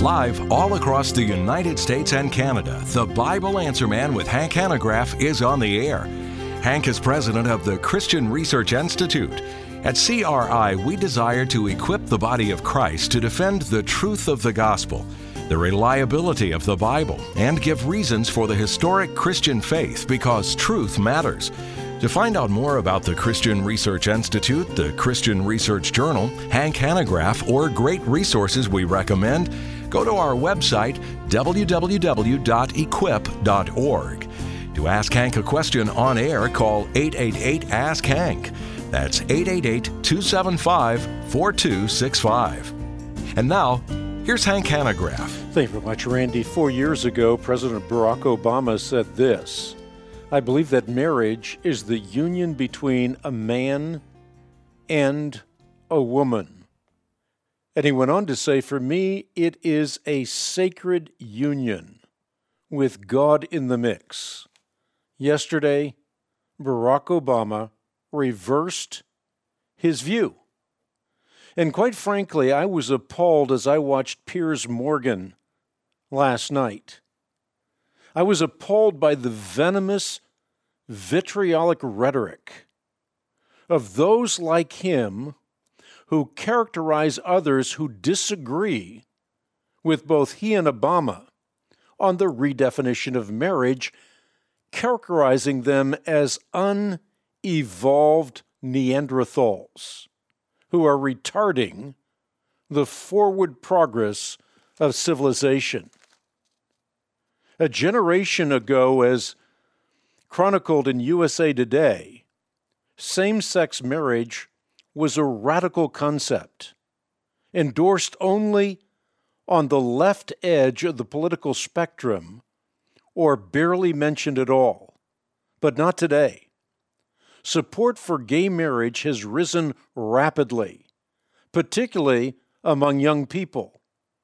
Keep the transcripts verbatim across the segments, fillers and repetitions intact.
Live all across the United States and Canada, the Bible Answer Man with Hank Hanegraaff is on the air. Hank is president of the Christian Research Institute. At C R I, we desire to equip the body of Christ to defend the truth of the gospel, the reliability of the Bible, and give reasons for the historic Christian faith because truth matters. To find out more about the Christian Research Institute, the Christian Research Journal, Hank Hanegraaff, or great resources we recommend, go to our website, w w w dot equip dot org. To ask Hank a question on air, call eight eight eight, ask Hank. That's eight eight eight, two seven five, four two six five. And now, here's Hank Hanegraaff. Thank you very much, Randy. Four years ago, President Barack Obama said this: I believe that marriage is the union between a man and a woman. And he went on to say, for me, it is a sacred union with God in the mix. Yesterday, Barack Obama reversed his view. And quite frankly, I was appalled as I watched Piers Morgan last night. I was appalled by the venomous, vitriolic rhetoric of those like him who characterize others who disagree with both he and Obama on the redefinition of marriage, characterizing them as unevolved Neanderthals who are retarding the forward progress of civilization. A generation ago, as chronicled in U S A Today, same-sex marriage was a radical concept, endorsed only on the left edge of the political spectrum or barely mentioned at all. But not today. Support for gay marriage has risen rapidly, particularly among young people.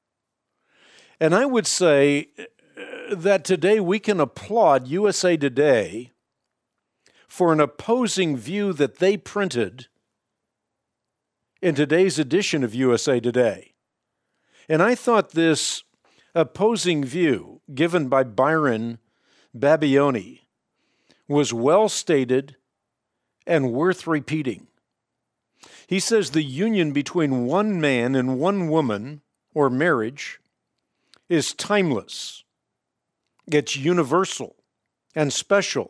And I would say that today we can applaud U S A Today for an opposing view that they printed in today's edition of U S A Today. And I thought this opposing view given by Byron Babioni was well stated and worth repeating. He says the union between one man and one woman, or marriage, is timeless. It's universal and special.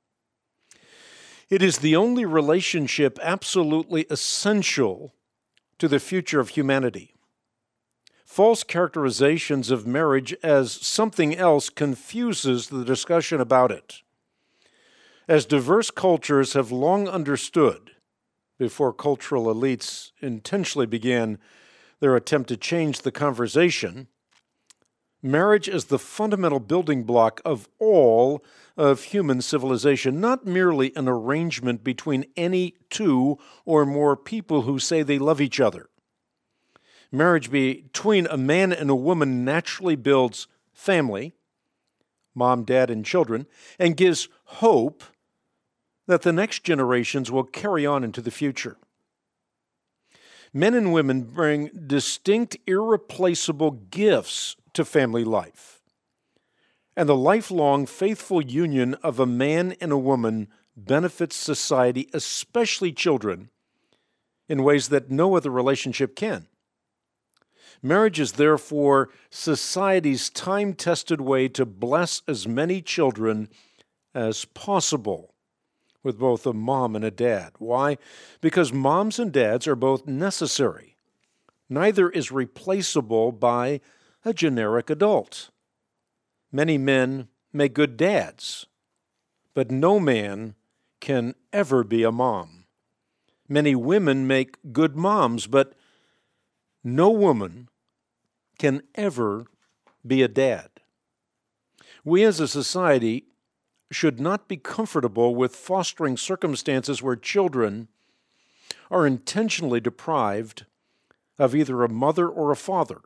It is the only relationship absolutely essential to the future of humanity. False characterizations of marriage as something else confuses the discussion about it. As diverse cultures have long understood, before cultural elites intentionally began their attempt to change the conversation, marriage is the fundamental building block of all of human civilization, not merely an arrangement between any two or more people who say they love each other. Marriage between a man and a woman naturally builds family, mom, dad, and children, and gives hope that the next generations will carry on into the future. Men and women bring distinct, irreplaceable gifts to family life, and the lifelong, faithful union of a man and a woman benefits society, especially children, in ways that no other relationship can. Marriage is therefore society's time-tested way to bless as many children as possible with both a mom and a dad. Why? Because moms and dads are both necessary. Neither is replaceable by a generic adult. Many men make good dads, but no man can ever be a mom. Many women make good moms, but no woman can ever be a dad. We as a society should not be comfortable with fostering circumstances where children are intentionally deprived of either a mother or a father.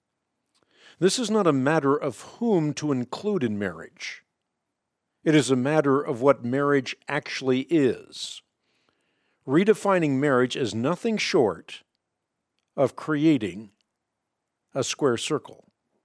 This is not a matter of whom to include in marriage. It is a matter of what marriage actually is. Redefining marriage is nothing short of creating a square circle.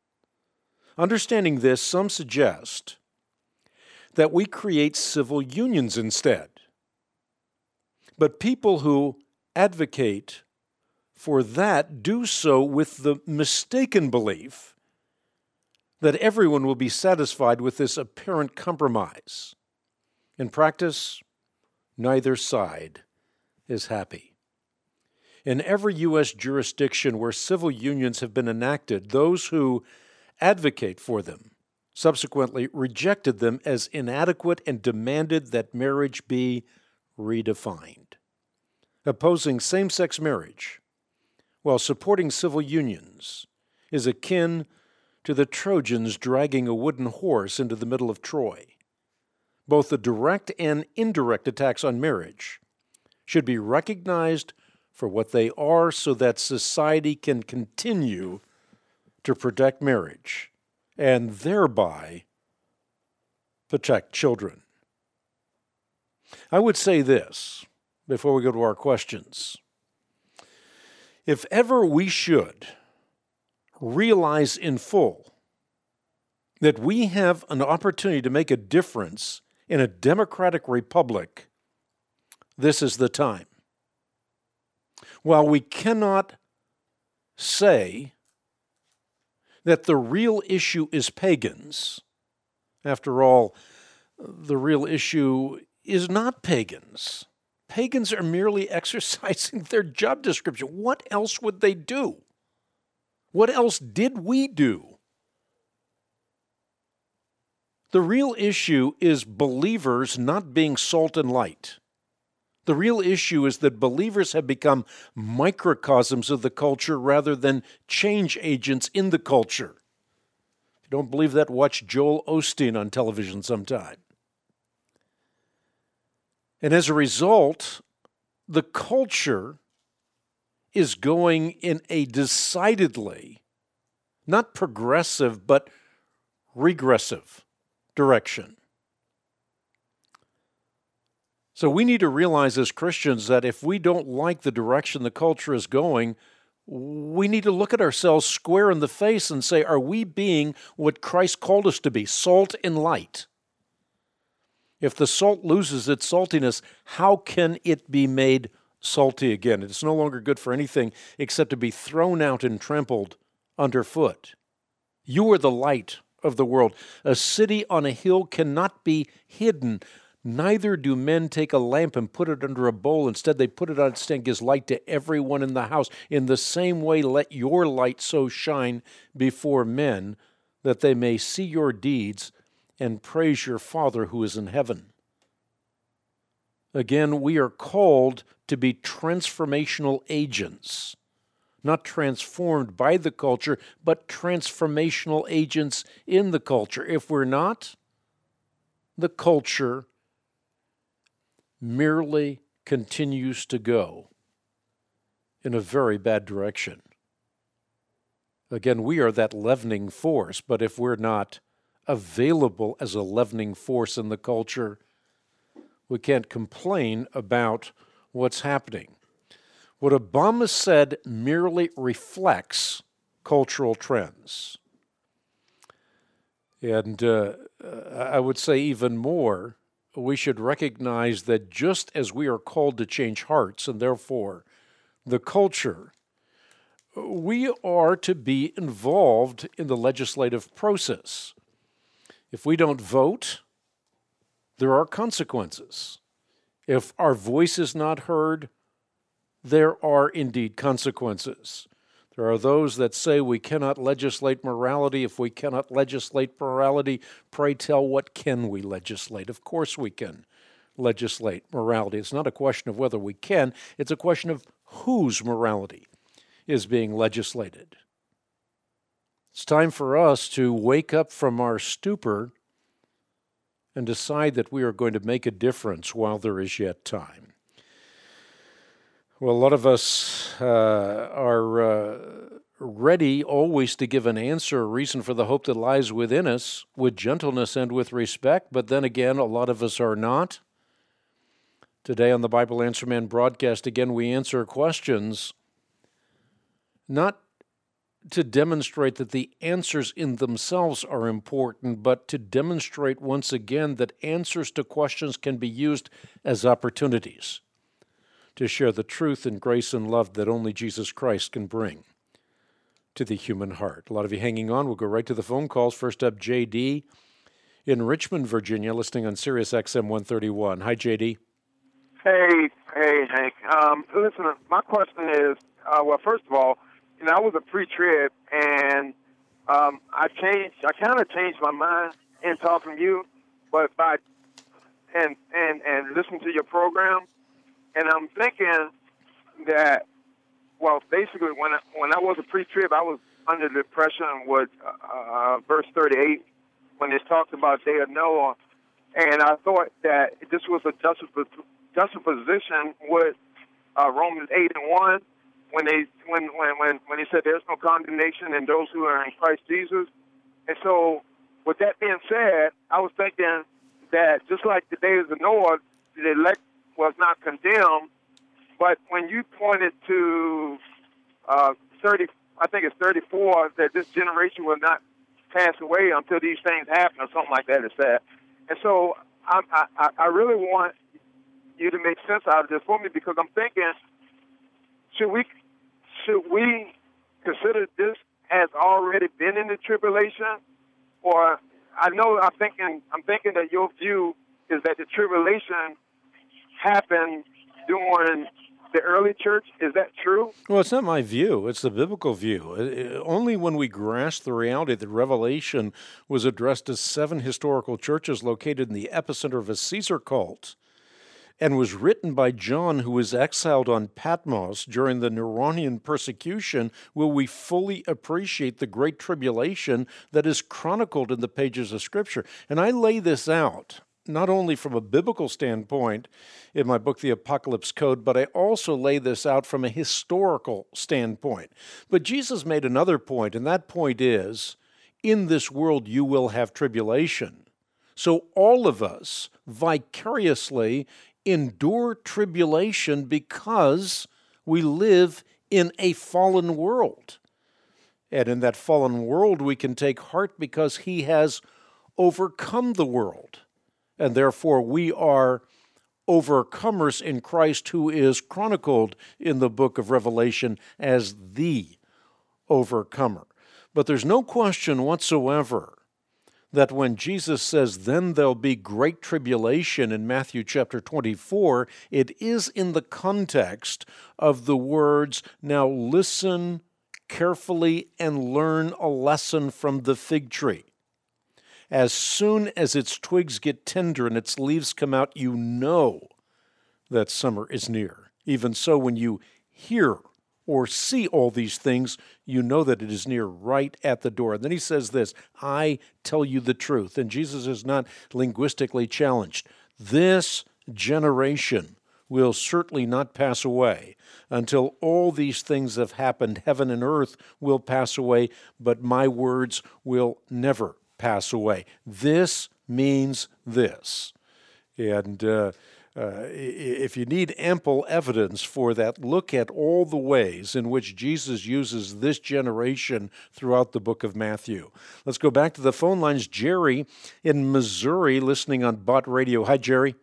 Understanding this, some suggest that we create civil unions instead. But people who advocate for that do so with the mistaken belief that everyone will be satisfied with this apparent compromise. In practice, neither side is happy. In every U S jurisdiction where civil unions have been enacted, those who advocate for them subsequently rejected them as inadequate and demanded that marriage be redefined. Opposing same-sex marriage while supporting civil unions is akin to the Trojans dragging a wooden horse into the middle of Troy. Both the direct and indirect attacks on marriage should be recognized for what they are so that society can continue to protect marriage and thereby protect children. I would say this before we go to our questions. If ever we should realize in full that we have an opportunity to make a difference in a democratic republic, this is the time. While we cannot say that the real issue is pagans, after all, the real issue is not pagans. Pagans are merely exercising their job description. What else would they do? What else did we do? The real issue is believers not being salt and light. The real issue is that believers have become microcosms of the culture rather than change agents in the culture. If you don't believe that, watch Joel Osteen on television sometime. And as a result, the culture is going in a decidedly, not progressive, but regressive direction. So we need to realize as Christians that if we don't like the direction the culture is going, we need to look at ourselves square in the face and say, are we being what Christ called us to be, salt and light? If the salt loses its saltiness, how can it be made salty again? It's no longer good for anything except to be thrown out and trampled underfoot. You are the light of the world. A city on a hill cannot be hidden. Neither do men take a lamp and put it under a bowl. Instead, they put it on a stand, gives light to everyone in the house. In the same way, let your light so shine before men that they may see your deeds and praise your Father who is in heaven. Again, we are called to be transformational agents, not transformed by the culture, but transformational agents in the culture. If we're not, the culture merely continues to go in a very bad direction. Again, we are that leavening force, but if we're not available as a leavening force in the culture, we can't complain about what's happening. What Obama said merely reflects cultural trends. And uh, I would say even more, we should recognize that just as we are called to change hearts and therefore the culture, we are to be involved in the legislative process. If we don't vote, there are consequences. If our voice is not heard, there are indeed consequences. There are those that say we cannot legislate morality. If we cannot legislate morality, pray tell, what can we legislate? Of course we can legislate morality. It's not a question of whether we can, it's a question of whose morality is being legislated. It's time for us to wake up from our stupor and decide that we are going to make a difference while there is yet time. Well, a lot of us uh, are uh, ready always to give an answer, a reason for the hope that lies within us, with gentleness and with respect, but then again, a lot of us are not. Today on the Bible Answer Man broadcast, again, we answer questions not to demonstrate that the answers in themselves are important, but to demonstrate once again that answers to questions can be used as opportunities to share the truth and grace and love that only Jesus Christ can bring to the human heart. A lot of you hanging on. We'll go right to the phone calls. First up, J D in Richmond, Virginia, listening on Sirius X M one thirty-one. Hi, J D. Hey, hey, Hank. Um, listen, my question is, uh, well, first of all, you know, I was a pre-trib, and um, I changed. I kind of changed my mind in talking to you, but by and and and listening to your program, and I'm thinking that, well, basically, when I, when I was a pre-trib, I was under the impression with uh, verse thirty-eight when it talks about day of Noah, and I thought that this was a juxtaposition juxtaposition with uh, Romans eight and one, when they when when when when he said there's no condemnation in those who are in Christ Jesus. And so, with that being said, I was thinking that just like the days of Noah, the elect was not condemned. But when you pointed to uh, thirty, I think it's thirty-four, that this generation will not pass away until these things happen, or something like that. It said. And so, I I, I really want you to make sense out of this for me, because I'm thinking, should we should we consider this as already been in the tribulation, or I know I'm thinking I'm thinking that your view is that the tribulation happened during the early church. Is that true? Well, it's not my view. It's the biblical view. It, it, only when we grasp the reality that Revelation was addressed to seven historical churches located in the epicenter of a Caesar cult, and was written by John, who was exiled on Patmos during the Neronian persecution, will we fully appreciate the great tribulation that is chronicled in the pages of Scripture. And I lay this out not only from a biblical standpoint in my book, The Apocalypse Code, but I also lay this out from a historical standpoint. But Jesus made another point, and that point is, in this world you will have tribulation. So all of us vicariously endure tribulation because we live in a fallen world. And in that fallen world, we can take heart because he has overcome the world. And therefore, we are overcomers in Christ, who is chronicled in the book of Revelation as the overcomer. But there's no question whatsoever that when Jesus says, then there'll be great tribulation in Matthew chapter twenty-four, it is in the context of the words, now listen carefully and learn a lesson from the fig tree. As soon as its twigs get tender and its leaves come out, you know that summer is near. Even so, when you hear or see all these things, you know that it is near, right at the door. And then he says this, I tell you the truth. And Jesus is not linguistically challenged. This generation will certainly not pass away until all these things have happened. Heaven and earth will pass away, but my words will never pass away. This means this. And uh, Uh, if you need ample evidence for that, look at all the ways in which Jesus uses this generation throughout the book of Matthew. Let's go back to the phone lines. Jerry in Missouri, listening on Bott Radio. Hi, Jerry.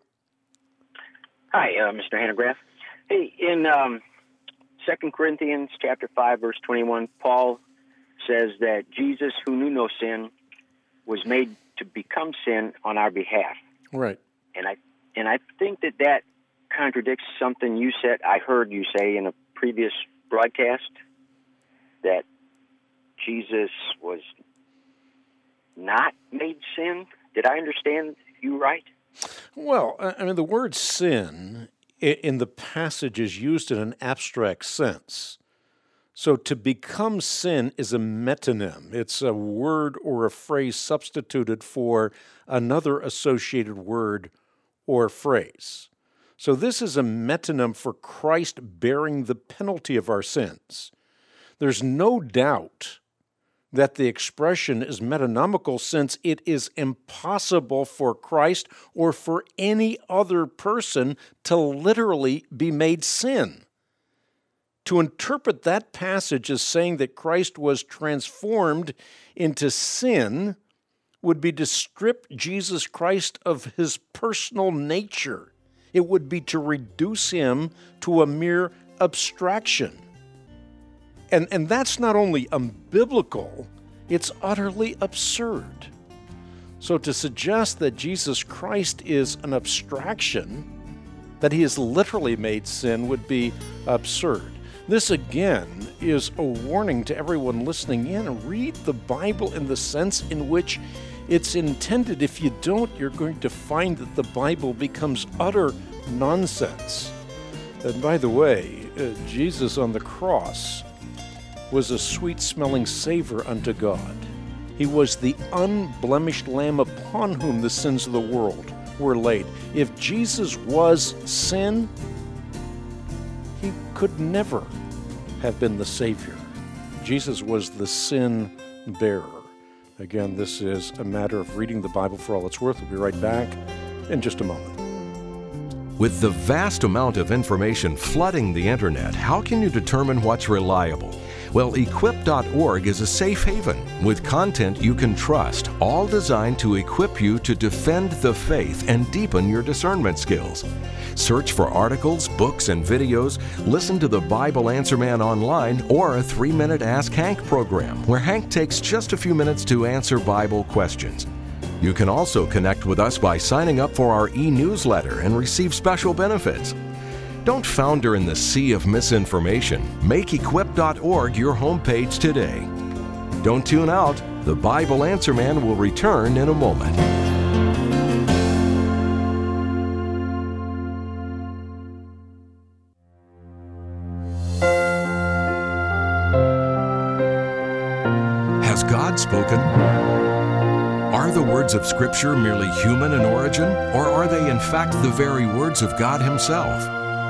Hi, uh, Mister Hanegraaff. Hey, in um, Second Corinthians chapter five, verse twenty-one, Paul says that Jesus, who knew no sin, was made to become sin on our behalf. Right. And I And I think that that contradicts something you said, I heard you say in a previous broadcast, that Jesus was not made sin. Did I understand you right? Well, I mean, the word sin in the passage is used in an abstract sense. So to become sin is a metonym. It's a word or a phrase substituted for another associated word or phrase. So this is a metonym for Christ bearing the penalty of our sins. There's no doubt that the expression is metonymical, since it is impossible for Christ or for any other person to literally be made sin. To interpret that passage as saying that Christ was transformed into sin would be to strip Jesus Christ of his personal nature. It would be to reduce him to a mere abstraction. And, and that's not only unbiblical, it's utterly absurd. So to suggest that Jesus Christ is an abstraction, that he has literally made sin, would be absurd. This again is a warning to everyone listening in. Read the Bible in the sense in which it's intended. If you don't, you're going to find that the Bible becomes utter nonsense. And by the way, uh, Jesus on the cross was a sweet-smelling savor unto God. He was the unblemished Lamb upon whom the sins of the world were laid. If Jesus was sin, he could never have been the Savior. Jesus was the sin bearer. Again, this is a matter of reading the Bible for all it's worth. We'll be right back in just a moment. With the vast amount of information flooding the internet, how can you determine what's reliable? Well, equip dot org is a safe haven with content you can trust, all designed to equip you to defend the faith and deepen your discernment skills. Search for articles, books, and videos, listen to the Bible Answer Man online, or a three-minute Ask Hank program, where Hank takes just a few minutes to answer Bible questions. You can also connect with us by signing up for our e-newsletter and receive special benefits. Don't founder in the sea of misinformation. Make equip dot org your homepage today. Don't tune out. The Bible Answer Man will return in a moment. Has God spoken? Are the words of Scripture merely human in origin, or are they in fact the very words of God Himself?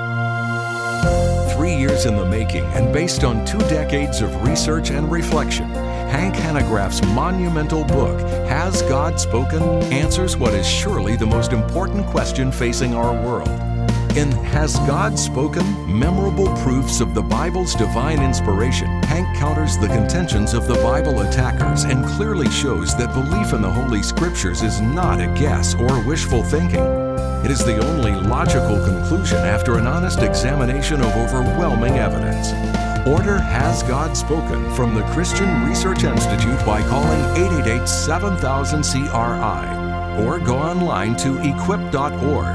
Three years in the making and based on two decades of research and reflection, Hank Hanegraaff's monumental book, Has God Spoken?, answers what is surely the most important question facing our world. In Has God Spoken? Memorable Proofs of the Bible's Divine Inspiration, Hank counters the contentions of the Bible attackers and clearly shows that belief in the Holy Scriptures is not a guess or wishful thinking. It is the only logical conclusion after an honest examination of overwhelming evidence. Order Has God Spoken from the Christian Research Institute by calling eight eight eight, seven thousand, C R I or go online to equip dot org.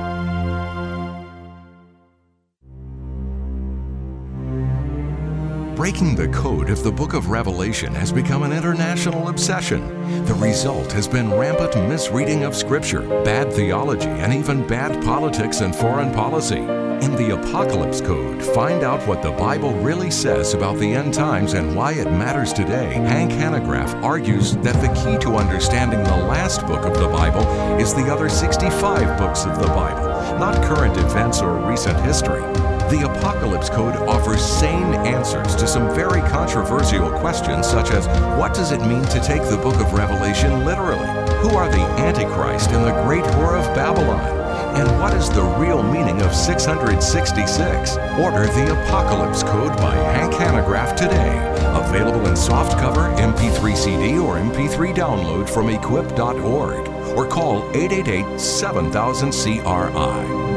Breaking the code of the book of Revelation has become an international obsession. The result has been rampant misreading of Scripture, bad theology, and even bad politics and foreign policy. In the Apocalypse Code, find out what the Bible really says about the end times and why it matters today. Hank Hanegraaff argues that the key to understanding the last book of the Bible is the other sixty-five books of the Bible, not current events or recent history. The Apocalypse Code offers sane answers to some very controversial questions, such as what does it mean to take the book of Revelation literally? Who are the Antichrist and the great whore of Babylon? And what is the real meaning of six hundred sixty-six? Order the Apocalypse Code by Hank Hanegraaff today. Available in softcover, M P three C D, or M P three download from equip dot org. Or call eight eight eight, seven thousand, C R I.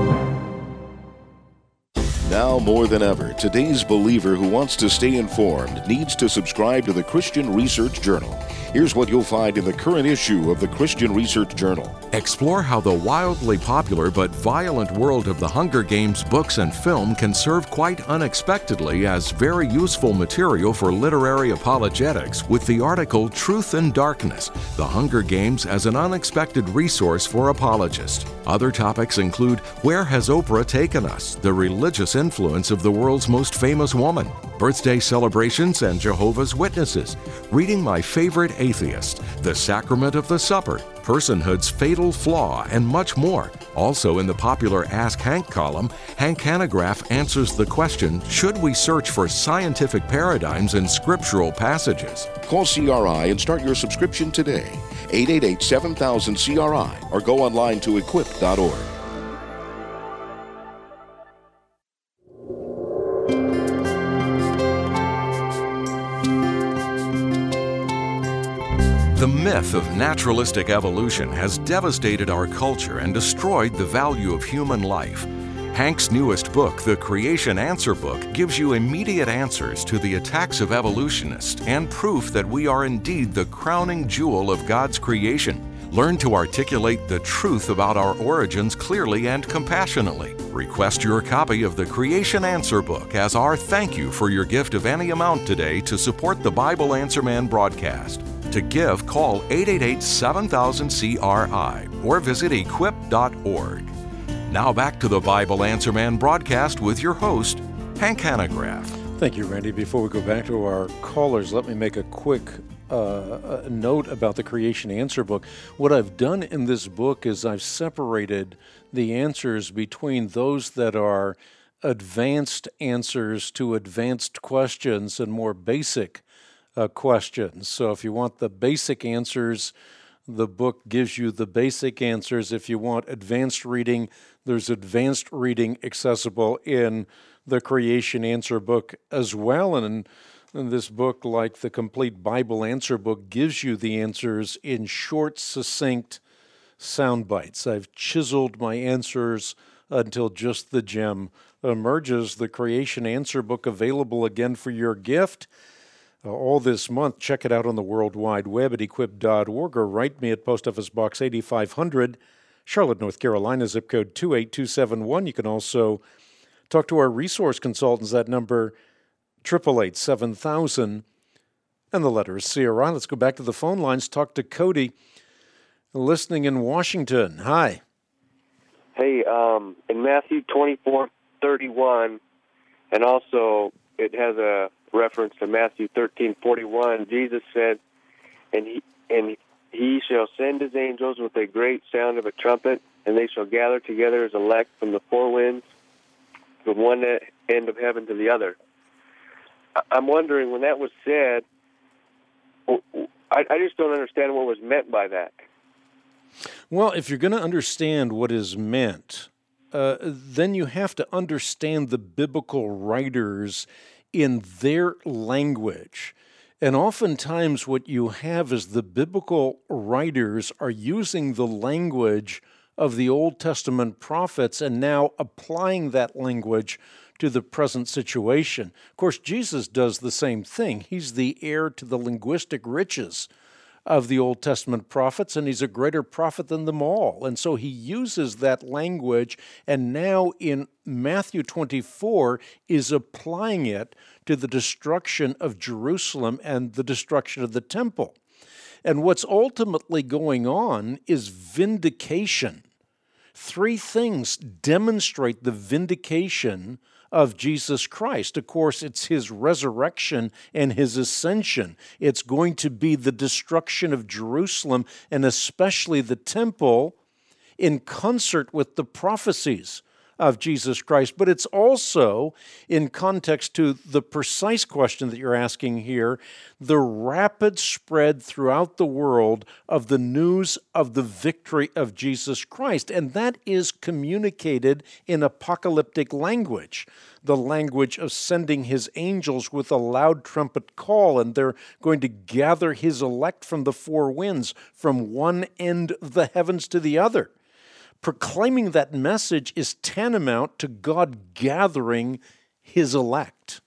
Now more than ever, today's believer who wants to stay informed needs to subscribe to the Christian Research Journal. Here's what you'll find in the current issue of the Christian Research Journal. Explore how the wildly popular but violent world of the Hunger Games books and film can serve quite unexpectedly as very useful material for literary apologetics with the article Truth and Darkness, The Hunger Games as an Unexpected Resource for Apologists. Other topics include Where Has Oprah Taken Us? The Religious Influence of the World's Most Famous Woman, Birthday Celebrations and Jehovah's Witnesses, Reading My Favorite Atheist, The Sacrament of the Supper, Personhood's Fatal Flaw, and much more. Also in the popular Ask Hank column, Hank Hanegraaff answers the question, should we search for scientific paradigms in scriptural passages? Call C R I and start your subscription today. eight eight eight, seven thousand, C R I or go online to equip dot org. myth of naturalistic evolution has devastated our culture and destroyed the value of human life. Hank's newest book, The Creation Answer Book, gives you immediate answers to the attacks of evolutionists and proof that we are indeed the crowning jewel of God's creation. Learn to articulate the truth about our origins clearly and compassionately. Request your copy of the Creation Answer Book as our thank you for your gift of any amount today to support the Bible Answer Man broadcast. To give, call eight eight eight, seven thousand, C R I or visit equip dot org. Now back to the Bible Answer Man broadcast with your host, Hank Hanegraaff. Thank you, Randy. Before we go back to our callers, let me make a quick Uh, a note about the Creation Answer Book. What I've done in this book is I've separated the answers between those that are advanced answers to advanced questions and more basic uh, questions. So if you want the basic answers, the book gives you the basic answers. If you want advanced reading, there's advanced reading accessible in the Creation Answer Book as well. And And this book, like the Complete Bible Answer Book, gives you the answers in short, succinct sound bites. I've chiseled my answers until just the gem emerges. The Creation Answer Book available again for your gift uh, all this month. Check it out on the World Wide Web at equip dot org or write me at Post Office Box eighty-five hundred, Charlotte, North Carolina, zip code two eight two seven one. You can also talk to our resource consultants. That number eight eight eight, seven thousand, and the letter is C R I. Let's go back to the phone lines. Talk to Cody, listening in Washington. Hi. Hey, um, in Matthew twenty-four thirty-one, and also it has a reference to Matthew thirteen forty-one, Jesus said, and he, and he shall send his angels with a great sound of a trumpet, and they shall gather together his elect from the four winds, from one end of heaven to the other. I'm wondering, when that was said, I, I just don't understand what was meant by that. Well, if you're going to understand what is meant, uh, then you have to understand the biblical writers in their language. And oftentimes what you have is the biblical writers are using the language of the Old Testament prophets and now applying that language to the present situation. Of course, Jesus does the same thing. He's the heir to the linguistic riches of the Old Testament prophets, and he's a greater prophet than them all. And so he uses that language, and now in Matthew twenty-four is applying it to the destruction of Jerusalem and the destruction of the temple. And what's ultimately going on is vindication. Three things demonstrate the vindication of Jesus Christ. Of course, it's his resurrection and his ascension. It's going to be the destruction of Jerusalem and especially the temple in concert with the prophecies of Jesus Christ. But it's also, in context to the precise question that you're asking here, the rapid spread throughout the world of the news of the victory of Jesus Christ. And that is communicated in apocalyptic language, the language of sending his angels with a loud trumpet call, and they're going to gather his elect from the four winds, from one end of the heavens to the other. Proclaiming that message is tantamount to God gathering his elect.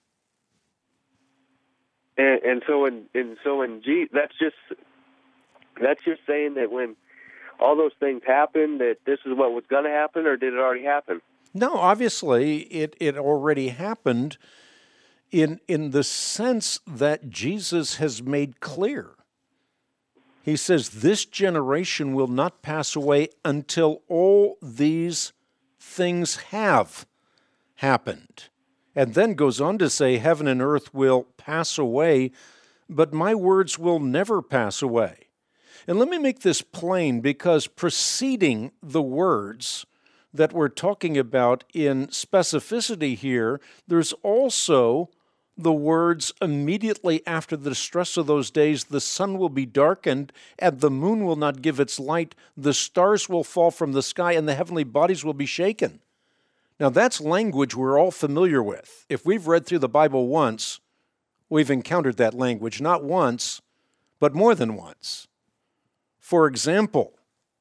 And, and so, in and so, in G, that's just that's just saying that when all those things happened, that this is what was going to happen, or did it already happen? No, obviously, it it already happened. In in the sense that Jesus has made clear. He says, this generation will not pass away until all these things have happened. And then goes on to say, heaven and earth will pass away, but my words will never pass away. And let me make this plain, because preceding the words that we're talking about in specificity here, there's also the words immediately after the distress of those days, the sun will be darkened, and the moon will not give its light, the stars will fall from the sky, and the heavenly bodies will be shaken. Now that's language we're all familiar with. If we've read through the Bible once, we've encountered that language, not once, but more than once. For example,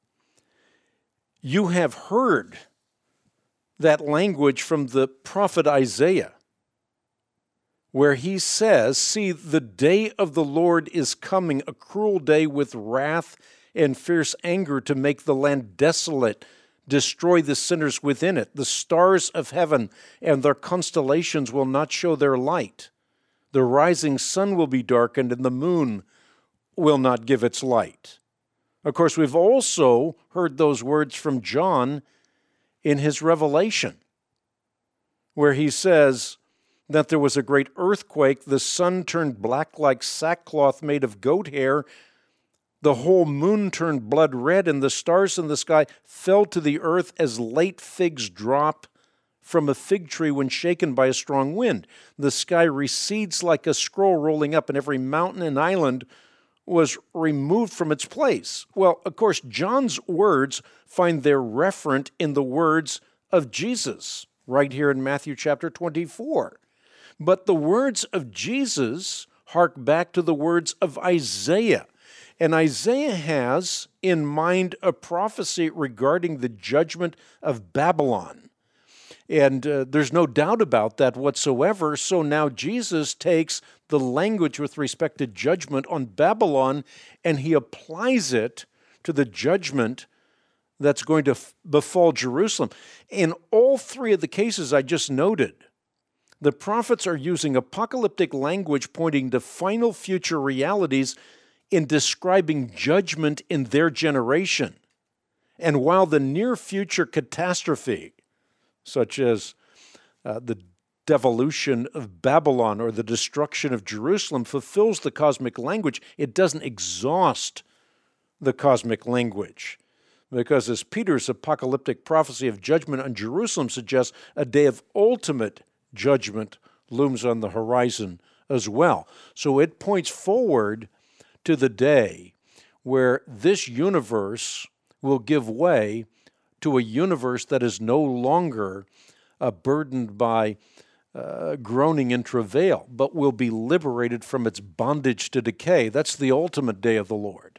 you have heard that language from the prophet Isaiah, where he says, "See, the day of the Lord is coming, a cruel day with wrath and fierce anger to make the land desolate, destroy the sinners within it. The stars of heaven and their constellations will not show their light. The rising sun will be darkened, and the moon will not give its light." Of course, we've also heard those words from John in his Revelation, where he says that there was a great earthquake, the sun turned black like sackcloth made of goat hair, the whole moon turned blood red, and the stars in the sky fell to the earth as late figs drop from a fig tree when shaken by a strong wind. The sky recedes like a scroll rolling up, and every mountain and island was removed from its place. Well, of course, John's words find their referent in the words of Jesus, right here in Matthew chapter twenty-four. But the words of Jesus hark back to the words of Isaiah. And Isaiah has in mind a prophecy regarding the judgment of Babylon. And uh, there's no doubt about that whatsoever. So now Jesus takes the language with respect to judgment on Babylon, and he applies it to the judgment that's going to f- befall Jerusalem. In all three of the cases I just noted, the prophets are using apocalyptic language pointing to final future realities in describing judgment in their generation. And while the near future catastrophe, such as uh, the devolution of Babylon or the destruction of Jerusalem, fulfills the cosmic language, it doesn't exhaust the cosmic language. Because as Peter's apocalyptic prophecy of judgment on Jerusalem suggests, a day of ultimate judgment looms on the horizon as well. So it points forward to the day where this universe will give way to a universe that is no longer uh, burdened by uh, groaning and travail, but will be liberated from its bondage to decay. That's the ultimate day of the Lord.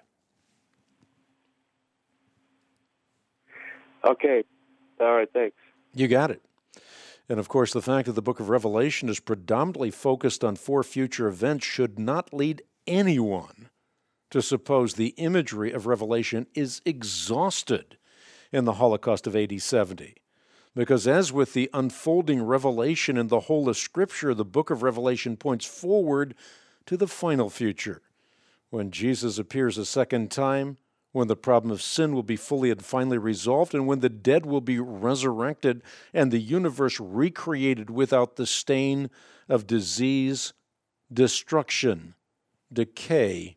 Okay. All right, thanks. You got it. And of course, the fact that the book of Revelation is predominantly focused on four future events should not lead anyone to suppose the imagery of Revelation is exhausted in the Holocaust of A D seventy. Because as with the unfolding revelation in the whole of Scripture, the book of Revelation points forward to the final future, when Jesus appears a second time, when the problem of sin will be fully and finally resolved, and when the dead will be resurrected and the universe recreated without the stain of disease, destruction, decay,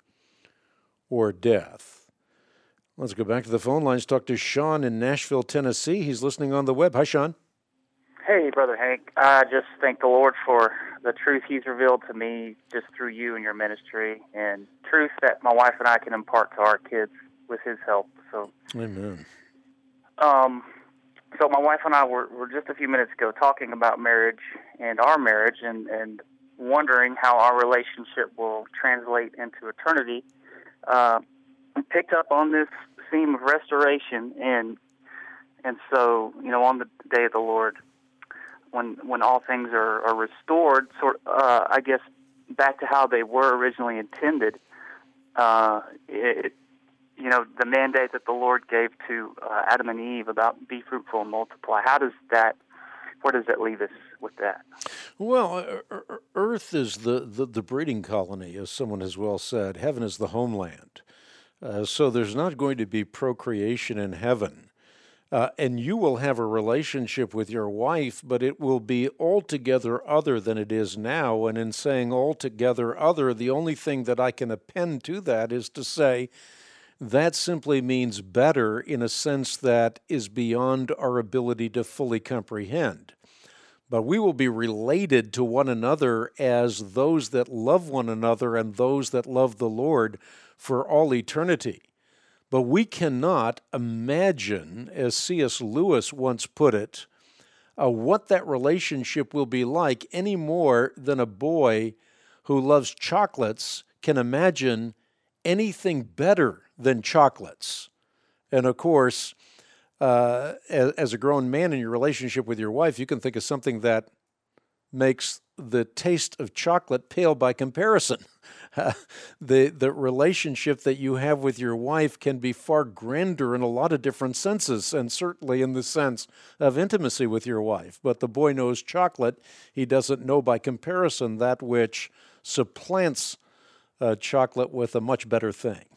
or death. Let's go back to the phone lines, talk to Sean in Nashville, Tennessee. He's listening on the web. Hi, Sean. Hey, Brother Hank. I just thank the Lord for the truth He's revealed to me just through you and your ministry, and truth that my wife and I can impart to our kids with His help. So, Amen. Um, so my wife and I were, were just a few minutes ago talking about marriage and our marriage, and, and wondering how our relationship will translate into eternity. Uh, picked up on this theme of restoration, and and so you know, on the day of the Lord, when when all things are, are restored, sort uh, I guess back to how they were originally intended. Uh, it, you know, the mandate that the Lord gave to uh, Adam and Eve about be fruitful and multiply. How does that? Where does that leave us with that? Well, Earth is the, the, the breeding colony, as someone has well said. Heaven is the homeland. Uh, so there's not going to be procreation in heaven. Uh, and you will have a relationship with your wife, but it will be altogether other than it is now. And in saying altogether other, the only thing that I can append to that is to say that simply means better in a sense that is beyond our ability to fully comprehend. But we will be related to one another as those that love one another and those that love the Lord for all eternity. But we cannot imagine, as C S Lewis once put it, uh, what that relationship will be like any more than a boy who loves chocolates can imagine anything better than chocolates. And of course, uh, as, as a grown man in your relationship with your wife, you can think of something that makes the taste of chocolate pale by comparison. Uh, the the relationship that you have with your wife can be far grander in a lot of different senses, and certainly in the sense of intimacy with your wife. But the boy knows chocolate. He doesn't know by comparison that which supplants uh, chocolate with a much better thing.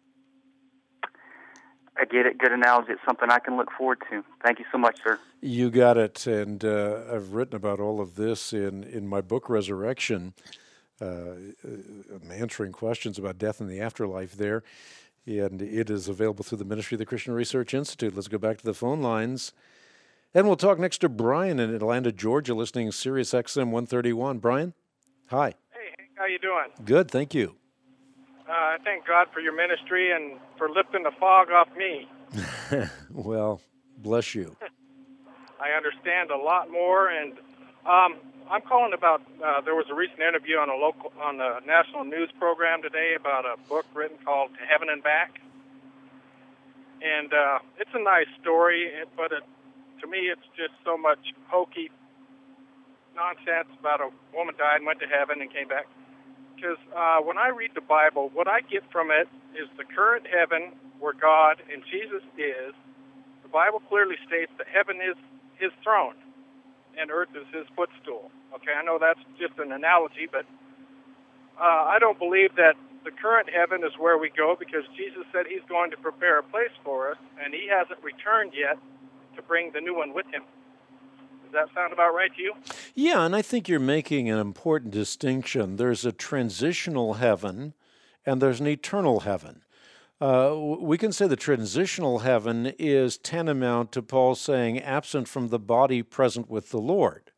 I get it. Good analogy. It's something I can look forward to. Thank you so much, sir. You got it. And uh, I've written about all of this in, in my book, Resurrection. Uh, I'm answering questions about death and the afterlife there. And it is available through the Ministry of the Christian Research Institute. Let's go back to the phone lines. And we'll talk next to Brian in Atlanta, Georgia, listening to Sirius X M one thirty-one. Brian, hi. Hey, Hank, how you doing? Good, thank you. Uh, I thank God for your ministry and for lifting the fog off me. Well, bless you. I understand a lot more, and um, I'm calling about. Uh, there was a recent interview on a local, on a national news program today about a book written called "To Heaven and Back," and uh, it's a nice story, but it, to me, it's just so much hokey nonsense about a woman died and went to heaven and came back. Because uh, when I read the Bible, what I get from it is the current heaven where God and Jesus is. The Bible clearly states that heaven is his throne and earth is his footstool. Okay, I know that's just an analogy, but uh, I don't believe that the current heaven is where we go, because Jesus said he's going to prepare a place for us, and he hasn't returned yet to bring the new one with him. Does that sound about right to you? Yeah, and I think you're making an important distinction. There's a transitional heaven, and there's an eternal heaven. Uh, we can say the transitional heaven is tantamount to Paul saying, absent from the body, present with the Lord.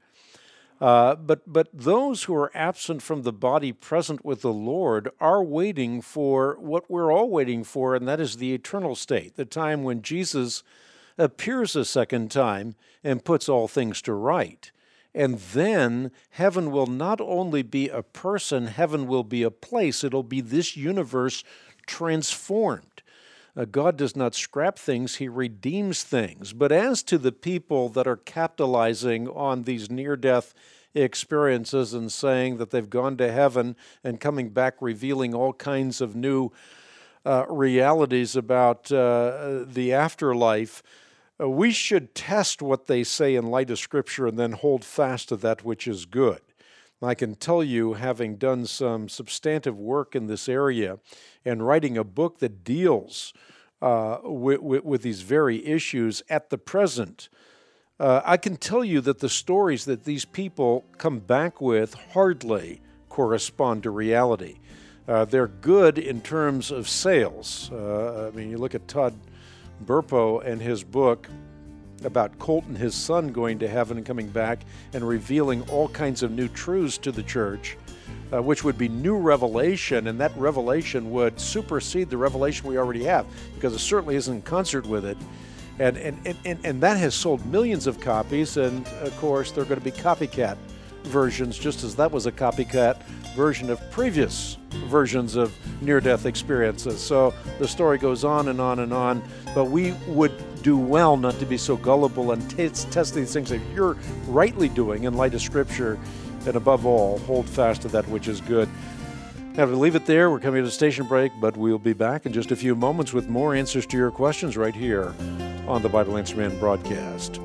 Uh, but but those who are absent from the body, present with the Lord, are waiting for what we're all waiting for, and that is the eternal state, the time when Jesus appears a second time and puts all things to right. And then heaven will not only be a person, heaven will be a place. It'll be this universe transformed. Uh, God does not scrap things, he redeems things. But as to the people that are capitalizing on these near-death experiences and saying that they've gone to heaven and coming back revealing all kinds of new uh, realities about uh, the afterlife, Uh, we should test what they say in light of Scripture and then hold fast to that which is good. I can tell you, having done some substantive work in this area and writing a book that deals uh, with, with, with these very issues at the present, uh, I can tell you that the stories that these people come back with hardly correspond to reality. Uh, they're good in terms of sales. Uh, I mean, you look at Todd Burpo and his book about Colton, his son, going to heaven and coming back and revealing all kinds of new truths to the church, uh, which would be new revelation, and that revelation would supersede the revelation we already have, because it certainly isn't in concert with it. And, and, and, and that has sold millions of copies, and of course there are going to be copycat versions, just as that was a copycat version of previous versions of near-death experiences. So the story goes on and on and on, but we would do well not to be so gullible and t- test these things that you're rightly doing in light of Scripture, and above all, hold fast to that which is good. Now, to leave it there, we're coming to a station break, but we'll be back in just a few moments with more answers to your questions right here on the Bible Answer Man broadcast.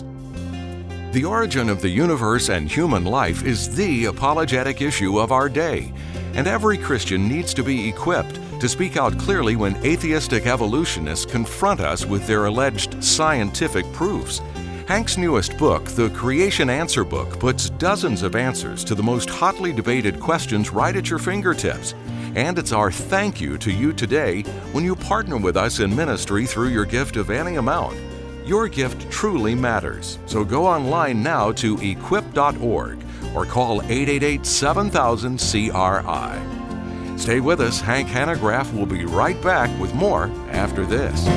The origin of the universe and human life is the apologetic issue of our day, and every Christian needs to be equipped to speak out clearly when atheistic evolutionists confront us with their alleged scientific proofs. Hank's newest book, The Creation Answer Book, puts dozens of answers to the most hotly debated questions right at your fingertips. And it's our thank you to you today when you partner with us in ministry through your gift of any amount. Your gift truly matters. So go online now to equip dot org or call eight eight eight, seven thousand, C R I. Stay with us. Hank Hanegraaff will be right back with more after this.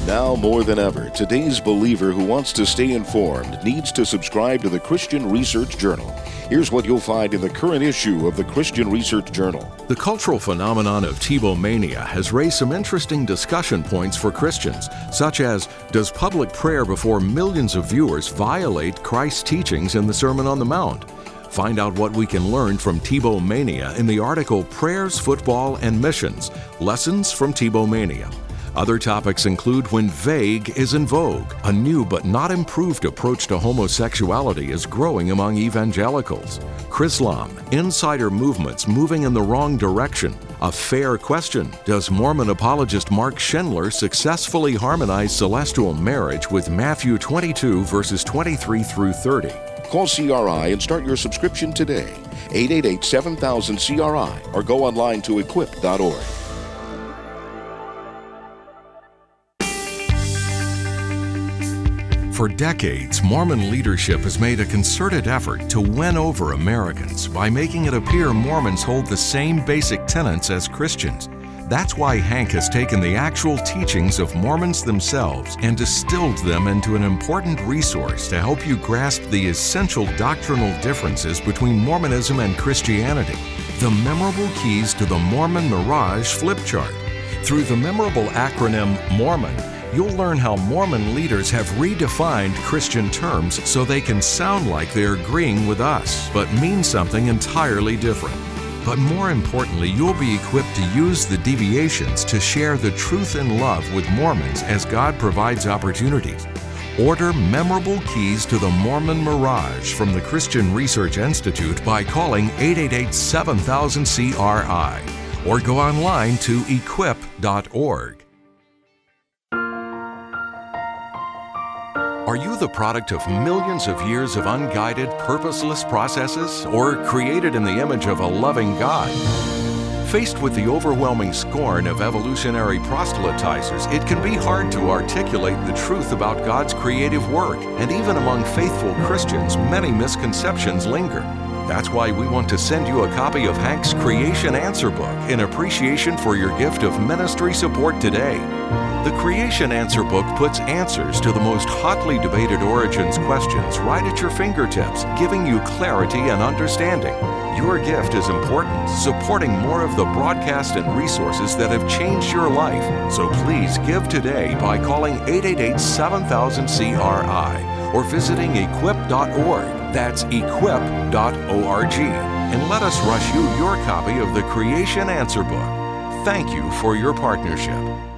Now more than ever, today's believer who wants to stay informed needs to subscribe to the Christian Research Journal. Here's what you'll find in the current issue of the Christian Research Journal. The cultural phenomenon of Tebow-mania has raised some interesting discussion points for Christians, such as, does public prayer before millions of viewers violate Christ's teachings in the Sermon on the Mount? Find out what we can learn from Tebow-mania in the article Prayers, Football, and Missions, Lessons from Tebow-mania. Other topics include when vague is in vogue. A new but not improved approach to homosexuality is growing among evangelicals. Chrislam, insider movements moving in the wrong direction. A fair question, does Mormon apologist Mark Schindler successfully harmonize celestial marriage with Matthew twenty-two, verses twenty-three through thirty? Call C R I and start your subscription today. eight eight eight, seven thousand, C R I or go online to equip dot org. For decades, Mormon leadership has made a concerted effort to win over Americans by making it appear Mormons hold the same basic tenets as Christians. That's why Hank has taken the actual teachings of Mormons themselves and distilled them into an important resource to help you grasp the essential doctrinal differences between Mormonism and Christianity. The Memorable Keys to the Mormon Mirage Flip Chart. Through the memorable acronym MORMON, you'll learn how Mormon leaders have redefined Christian terms so they can sound like they're agreeing with us, but mean something entirely different. But more importantly, you'll be equipped to use the deviations to share the truth and love with Mormons as God provides opportunities. Order Memorable Keys to the Mormon Mirage from the Christian Research Institute by calling eight eight eight, seven thousand, C R I or go online to equip dot org. Are you the product of millions of years of unguided, purposeless processes, or created in the image of a loving God? Faced with the overwhelming scorn of evolutionary proselytizers, it can be hard to articulate the truth about God's creative work, and even among faithful Christians, many misconceptions linger. That's why we want to send you a copy of Hank's Creation Answer Book in appreciation for your gift of ministry support today. The Creation Answer Book puts answers to the most hotly debated origins questions right at your fingertips, giving you clarity and understanding. Your gift is important, supporting more of the broadcast and resources that have changed your life. So please give today by calling eight eight eight, seven thousand, C R I or visiting equip dot org. That's equip dot org. And let us rush you your copy of the Creation Answer Book. Thank you for your partnership.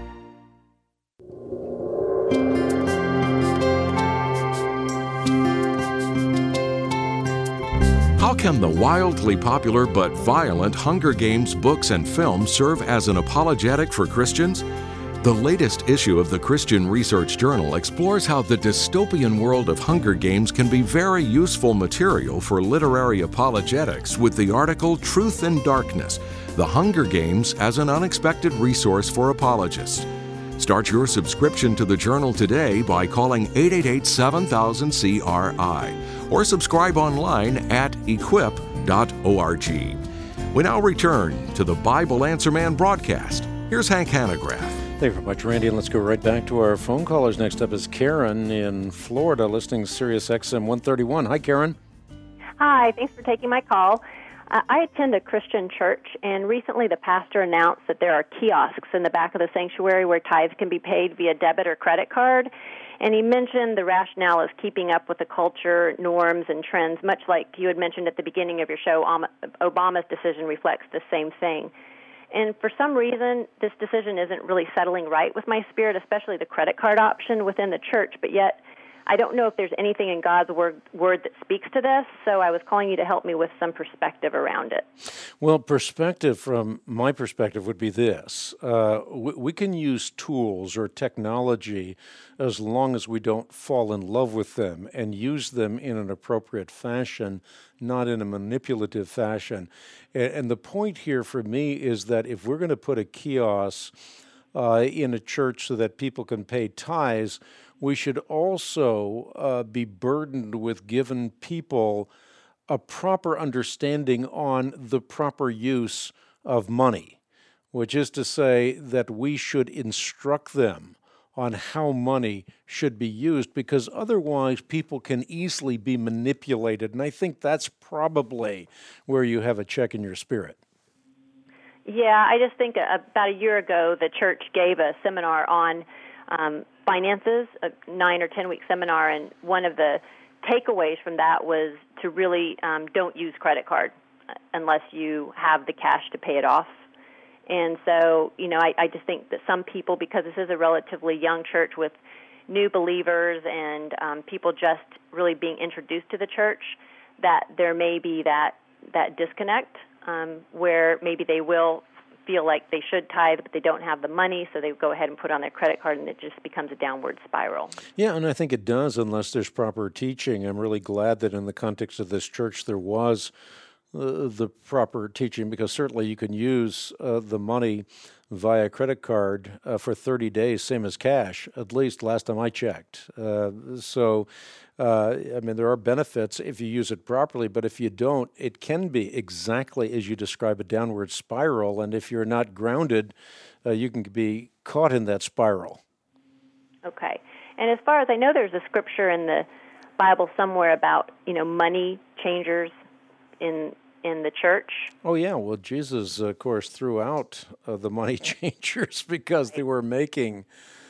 How can the wildly popular but violent Hunger Games books and films serve as an apologetic for Christians? The latest issue of the Christian Research Journal explores how the dystopian world of Hunger Games can be very useful material for literary apologetics with the article Truth in Darkness, The Hunger Games as an Unexpected Resource for Apologists. Start your subscription to the journal today by calling eight eight eight, seven thousand, C R I or subscribe online at equip dot org. We now return to the Bible Answer Man broadcast. Here's Hank Hanegraaff. Thank you very much, Randy. And let's go right back to our phone callers. Next up is Karen in Florida, listening to Sirius X M one thirty-one. Hi, Karen. Hi, thanks for taking my call. Uh, I attend a Christian church, and recently the pastor announced that there are kiosks in the back of the sanctuary where tithes can be paid via debit or credit card. And he mentioned the rationale is keeping up with the culture, norms, and trends, much like you had mentioned at the beginning of your show. Obama's decision reflects the same thing. And for some reason, this decision isn't really settling right with my spirit, especially the credit card option within the church. But yet, I don't know if there's anything in God's word, word that speaks to this, so I was calling you to help me with some perspective around it. Well, perspective from my perspective would be this. Uh, we, we can use tools or technology as long as we don't fall in love with them and use them in an appropriate fashion, not in a manipulative fashion. And, and the point here for me is that if we're going to put a kiosk uh, in a church so that people can pay tithes, we should also uh, be burdened with giving people a proper understanding on the proper use of money, which is to say that we should instruct them on how money should be used, because otherwise people can easily be manipulated. And I think that's probably where you have a check in your spirit. Yeah, I just think about a year ago the church gave a seminar on um, finances, a nine or ten week seminar, and one of the takeaways from that was to really um, don't use credit card unless you have the cash to pay it off. And so, you know, I, I just think that some people, because this is a relatively young church with new believers and um, people just really being introduced to the church, that there may be that, that disconnect um, where maybe they will feel like they should tithe, but they don't have the money, so they go ahead and put on their credit card, and it just becomes a downward spiral. Yeah, and I think it does unless there's proper teaching. I'm really glad that in the context of this church there was Uh, the proper teaching, because certainly you can use uh, the money via credit card uh, for thirty days, same as cash, at least last time I checked. Uh, so, uh, I mean, there are benefits if you use it properly, but if you don't, it can be exactly as you describe, a downward spiral, and if you're not grounded, uh, you can be caught in that spiral. Okay. And as far as I know, there's a scripture in the Bible somewhere about, you know, money changers in in the church. Oh, yeah. Well, Jesus, of course, threw out uh, the money changers because they were making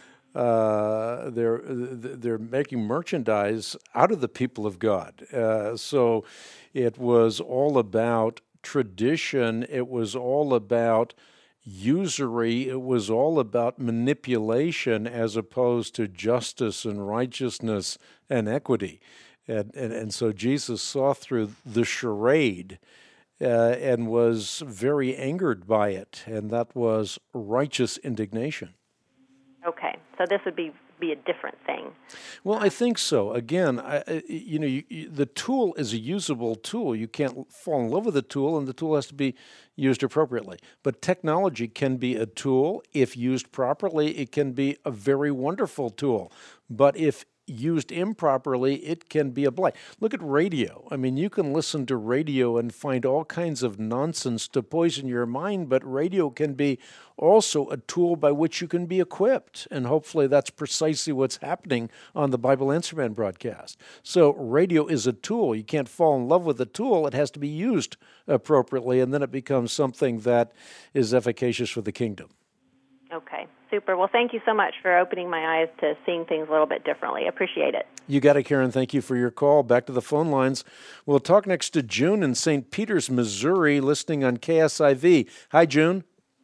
uh, they're they're making merchandise out of the people of God. Uh, so it was all about tradition. It was all about usury. It was all about manipulation as opposed to justice and righteousness and equity. And, and, and so Jesus saw through the charade uh, and was very angered by it, and that was righteous indignation. Okay, so this would be, be a different thing. Well, I think so. Again, I, you know, you, you, the tool is a usable tool. You can't fall in love with the tool, and the tool has to be used appropriately. But technology can be a tool. If used properly, it can be a very wonderful tool. But if used improperly, it can be a blight. Look at radio. I mean, you can listen to radio and find all kinds of nonsense to poison your mind, but radio can be also a tool by which you can be equipped. And hopefully that's precisely what's happening on the Bible Answer Man broadcast. So radio is a tool. You can't fall in love with the tool. It has to be used appropriately, and then it becomes something that is efficacious for the kingdom. Okay, super. Well, thank you so much for opening my eyes to seeing things a little bit differently. Appreciate it. You got it, Karen. Thank you for your call. Back to the phone lines. We'll talk next to June in Saint Peters, Missouri, listening on K S I V. Hi, June.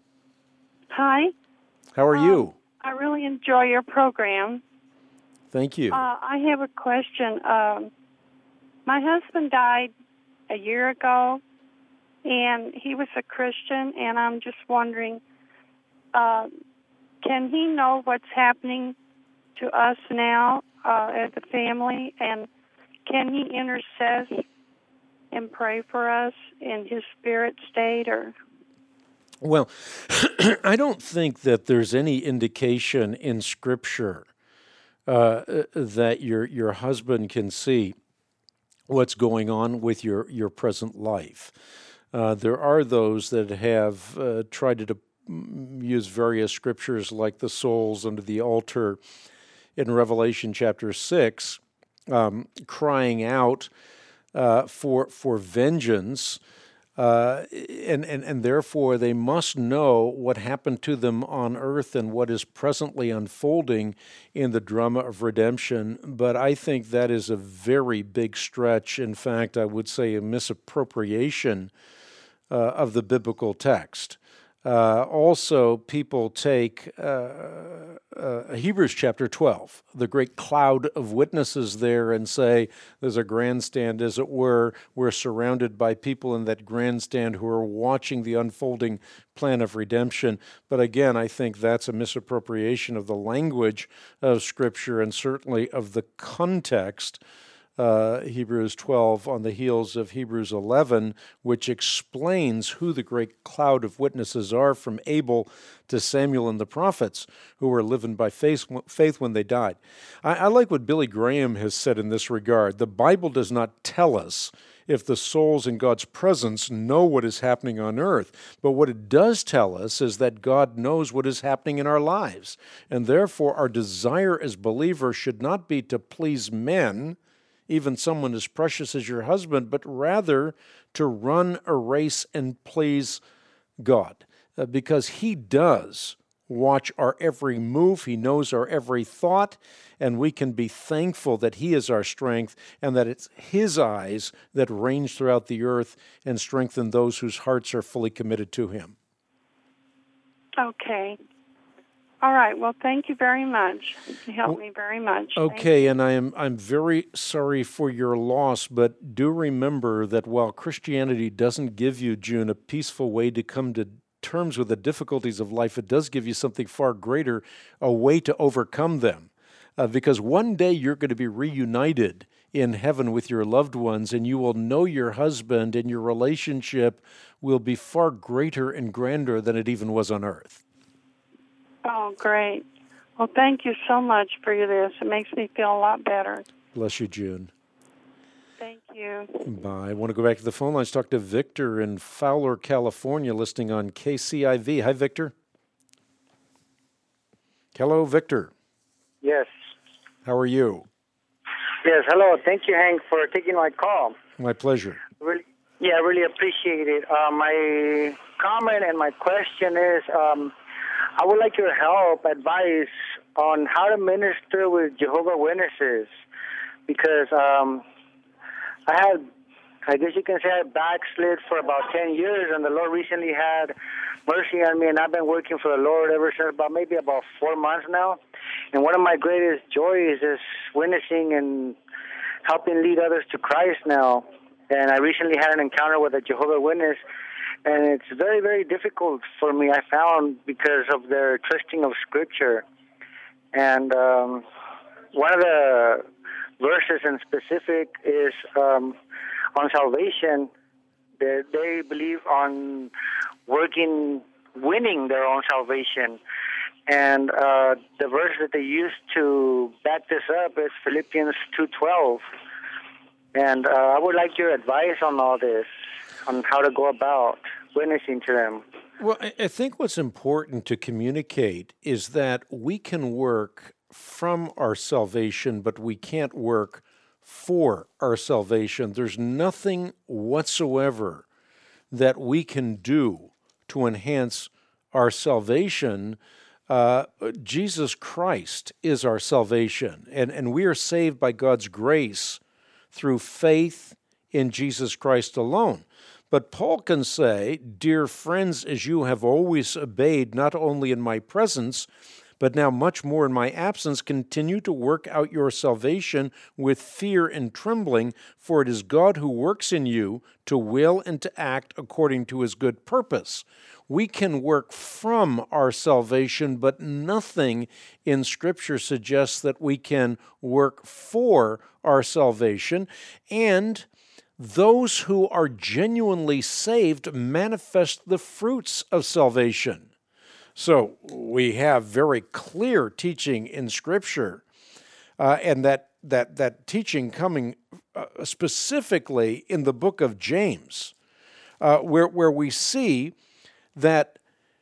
Hi. How are um, you? I really enjoy your program. Thank you. Uh, I have a question. Um, my husband died a year ago, and he was a Christian, and I'm just wondering, Uh, can he know what's happening to us now uh, as a family, and can he intercede and pray for us in his spirit state? Or Well, I don't think that there's any indication in Scripture uh, that your your husband can see what's going on with your, your present life. Uh, there are those that have uh, tried to use various scriptures like the souls under the altar in Revelation chapter six, um, crying out uh, for for vengeance, uh, and, and, and therefore they must know what happened to them on earth and what is presently unfolding in the drama of redemption. But I think that is a very big stretch. In fact, I would say a misappropriation uh, of the biblical text. Uh, also, people take uh, uh, Hebrews chapter twelve, the great cloud of witnesses there, and say there's a grandstand, as it were. We're surrounded by people in that grandstand who are watching the unfolding plan of redemption. But again, I think that's a misappropriation of the language of Scripture and certainly of the context. Uh, Hebrews twelve on the heels of Hebrews eleven, which explains who the great cloud of witnesses are from Abel to Samuel and the prophets, who were living by faith, faith when they died. I, I like what Billy Graham has said in this regard. The Bible does not tell us if the souls in God's presence know what is happening on earth. But what it does tell us is that God knows what is happening in our lives. And therefore, our desire as believers should not be to please men, even someone as precious as your husband, but rather to run a race and please God. Uh, because He does watch our every move. He knows our every thought, and we can be thankful that He is our strength and that it's His eyes that range throughout the earth and strengthen those whose hearts are fully committed to Him. Okay. All right. Well, thank you very much. You helped me very much. Okay, and I am I'm very sorry for your loss, but do remember that while Christianity doesn't give you, June, a peaceful way to come to terms with the difficulties of life, it does give you something far greater, a way to overcome them. Uh, because one day you're going to be reunited in heaven with your loved ones, and you will know your husband, and your relationship will be far greater and grander than it even was on earth. Oh, great. Well, thank you so much for this. It makes me feel a lot better. Bless you, June. Thank you. Bye. I want to go back to the phone lines, talk to Victor in Fowler, California, listening on K C I V. Hi, Victor. Hello, Victor. Yes. How are you? Yes, hello. Thank you, Hank, for taking my call. My pleasure. Really, yeah, I really appreciate it. Uh, my comment and my question is, um, I would like your help, advice on how to minister with Jehovah's Witnesses, because um, I had, I guess you can say I backslid for about ten years, and the Lord recently had mercy on me, and I've been working for the Lord ever since about maybe about four months now. And one of my greatest joys is witnessing and helping lead others to Christ now. And I recently had an encounter with a Jehovah's Witness, and it's very, very difficult for me, I found, because of their twisting of Scripture. And um, one of the verses in specific is um, on salvation. They, they believe on working, winning their own salvation. And uh, the verse that they use to back this up is Philippians two twelve. And uh, I would like your advice on all this, on how to go about witnessing to them. Well, I think what's important to communicate is that we can work from our salvation, but we can't work for our salvation. There's nothing whatsoever that we can do to enhance our salvation. Uh, Jesus Christ is our salvation, and, and we are saved by God's grace through faith in Jesus Christ alone. But Paul can say, "Dear friends, as you have always obeyed, not only in my presence, but now much more in my absence, continue to work out your salvation with fear and trembling, for it is God who works in you to will and to act according to His good purpose." We can work from our salvation, but nothing in Scripture suggests that we can work for our salvation. And those who are genuinely saved manifest the fruits of salvation. So we have very clear teaching in Scripture, uh, and that, that, that teaching coming uh, specifically in the book of James, uh, where, where we see that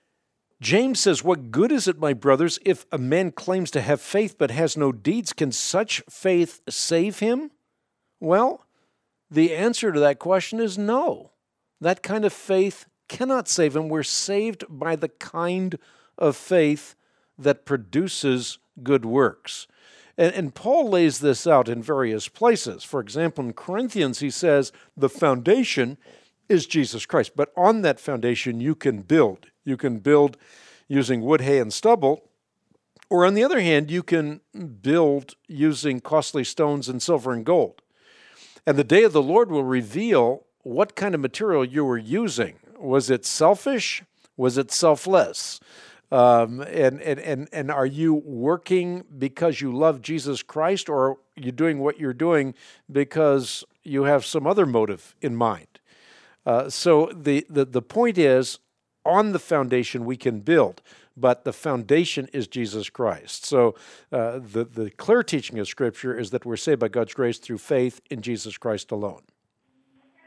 James says, "What good is it, my brothers, if a man claims to have faith but has no deeds? Can such faith save him?" Well, the answer to that question is no. That kind of faith cannot save him. We're saved by the kind of faith that produces good works. And, and Paul lays this out in various places. For example, in Corinthians, he says, the foundation is Jesus Christ. But on that foundation, you can build. You can build using wood, hay, and stubble. Or on the other hand, you can build using costly stones and silver and gold. And the day of the Lord will reveal what kind of material you were using. Was it selfish? Was it selfless? Um, and, and, and, and are you working because you love Jesus Christ, or are you doing what you're doing because you have some other motive in mind? Uh, so the, the, the point is, on the foundation we can build, but the foundation is Jesus Christ. So uh, the, the clear teaching of Scripture is that we're saved by God's grace through faith in Jesus Christ alone.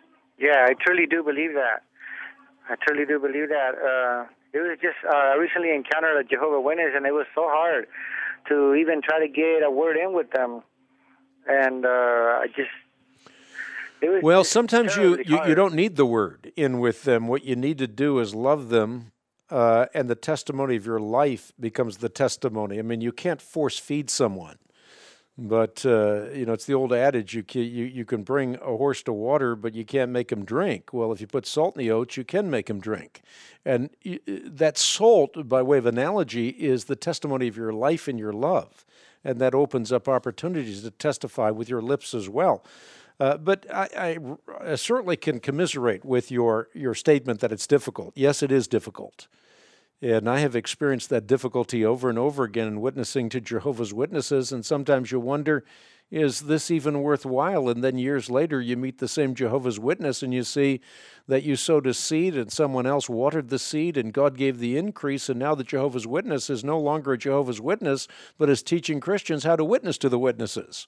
Yeah, I truly do believe that. I truly do believe that. Uh, it was just, uh, I recently encountered a Jehovah's Witness, and it was so hard to even try to get a word in with them. And uh, I just, it was Well, just sometimes you, terribly you, hard. you don't need the word in with them. What you need to do is love them, uh, and the testimony of your life becomes the testimony. I mean, you can't force feed someone. But, uh, you know, it's the old adage, you, can, you you can bring a horse to water, but you can't make him drink. Well, if you put salt in the oats, you can make him drink. And you, that salt, by way of analogy, is the testimony of your life and your love. And that opens up opportunities to testify with your lips as well. Uh, but I, I, I certainly can commiserate with your, your statement that it's difficult. Yes, it is difficult. And I have experienced that difficulty over and over again in witnessing to Jehovah's Witnesses, and sometimes you wonder, is this even worthwhile? And then years later, you meet the same Jehovah's Witness, and you see that you sowed a seed, and someone else watered the seed, and God gave the increase, and now the Jehovah's Witness is no longer a Jehovah's Witness, but is teaching Christians how to witness to the witnesses.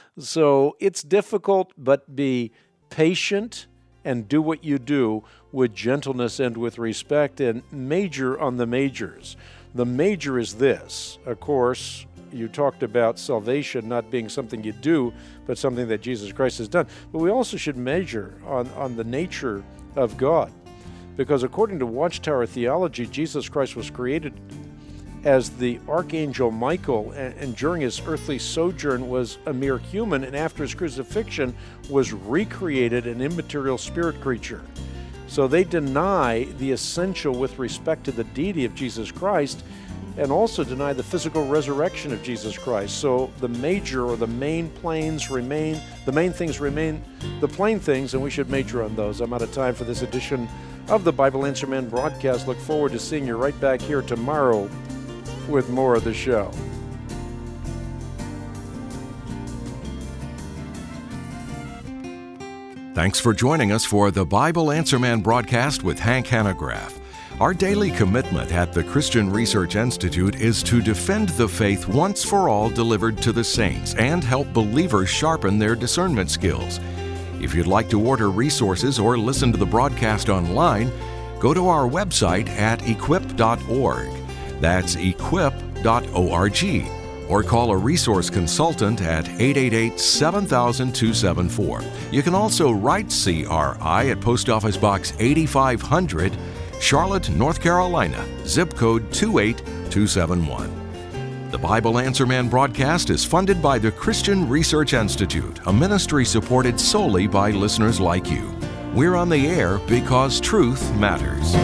So it's difficult, but be patient and do what you do with gentleness and with respect, and major on the majors. The major is this. Of course, you talked about salvation not being something you do, but something that Jesus Christ has done. But we also should measure on, on the nature of God. Because according to Watchtower theology, Jesus Christ was created as the Archangel Michael, and, and during his earthly sojourn was a mere human, and after his crucifixion was recreated an immaterial spirit creature. So they deny the essential with respect to the deity of Jesus Christ, and also deny the physical resurrection of Jesus Christ. So the major or the main planes remain, the main things remain the plain things, and we should major on those. I'm out of time for this edition of the Bible Answer Man broadcast. Look forward to seeing you right back here tomorrow with more of the show. Thanks for joining us for the Bible Answer Man broadcast with Hank Hanegraaff. Our daily commitment at the Christian Research Institute is to defend the faith once for all delivered to the saints and help believers sharpen their discernment skills. If you'd like to order resources or listen to the broadcast online, go to our website at equip dot org. That's equip dot org. Or call a resource consultant at eight eight eight, seven thousand, two seven four. You can also write C R I at Post Office Box eighty-five hundred, Charlotte, North Carolina, zip code two eight two seven one. The Bible Answer Man broadcast is funded by the Christian Research Institute, a ministry supported solely by listeners like you. We're on the air because truth matters.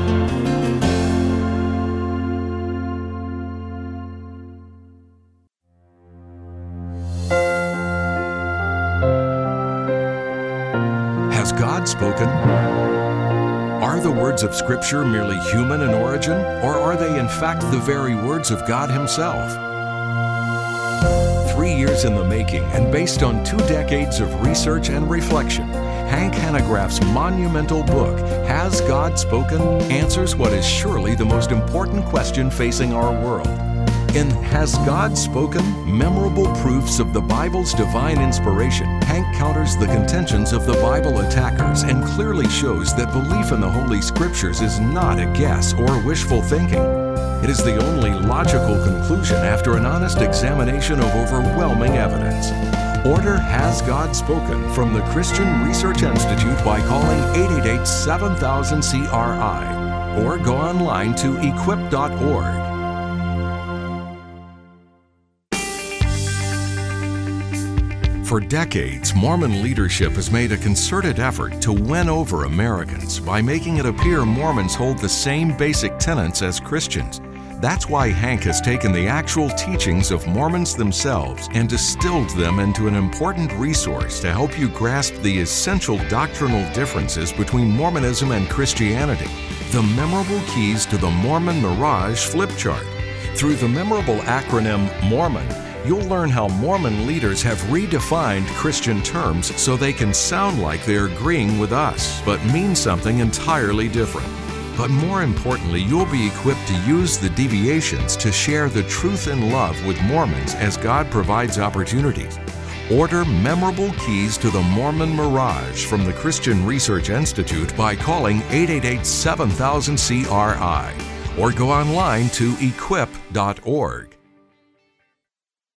Has God spoken? Are the words of Scripture merely human in origin, or are they in fact the very words of God Himself? Three years in the making and based on two decades of research and reflection, Hank Hanegraaff's monumental book, Has God Spoken?, answers what is surely the most important question facing our world. In Has God Spoken? Memorable Proofs of the Bible's Divine Inspiration, Hank counters the contentions of the Bible attackers and clearly shows that belief in the Holy Scriptures is not a guess or wishful thinking. It is the only logical conclusion after an honest examination of overwhelming evidence. Order Has God Spoken from the Christian Research Institute by calling eight eight eight, seven thousand, C R I or go online to equip dot org. For decades, Mormon leadership has made a concerted effort to win over Americans by making it appear Mormons hold the same basic tenets as Christians. That's why Hank has taken the actual teachings of Mormons themselves and distilled them into an important resource to help you grasp the essential doctrinal differences between Mormonism and Christianity. The memorable keys to the Mormon Mirage flip chart. Through the memorable acronym MORMON, you'll learn how Mormon leaders have redefined Christian terms so they can sound like they're agreeing with us, but mean something entirely different. But more importantly, you'll be equipped to use the deviations to share the truth and love with Mormons as God provides opportunities. Order memorable keys to the Mormon Mirage from the Christian Research Institute by calling eight eight eight, seven thousand, C R I or go online to equip dot org.